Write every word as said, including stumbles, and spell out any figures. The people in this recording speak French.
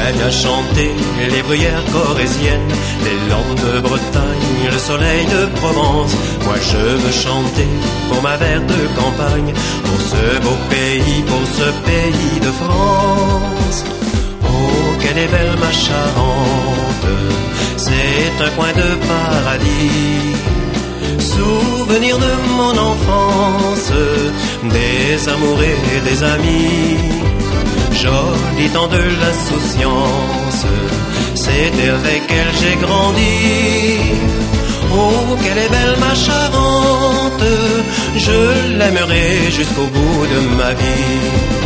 j'aimerais bien chanter les bruyères corréziennes, les landes de Bretagne, le soleil de Provence. Moi je veux chanter pour ma verte campagne, pour ce beau pays, pour ce pays de France. Oh, quelle est belle ma Charente, c'est un coin de paradis. Souvenir de mon enfance, des amours et des amis. Joli temps de l'insouciance, c'était avec elle j'ai grandi. Oh, quelle est belle ma Charente, je l'aimerai jusqu'au bout de ma vie.